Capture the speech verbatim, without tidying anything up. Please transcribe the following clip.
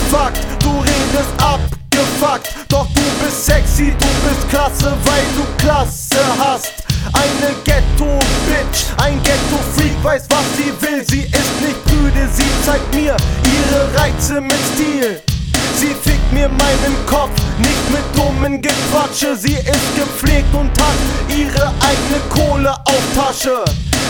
Fakt, du redest abgefuckt, doch du bist sexy, du bist klasse, weil du Klasse hast. Eine Ghetto-Bitch, ein Ghetto-Freak, weiß was sie will. Sie ist nicht prüde, sie zeigt mir ihre Reize mit Stil. Sie fickt mir meinen Kopf, nicht mit dummen Gequatsche. Sie ist gepflegt und hat ihre eigene Kohle auf Tasche.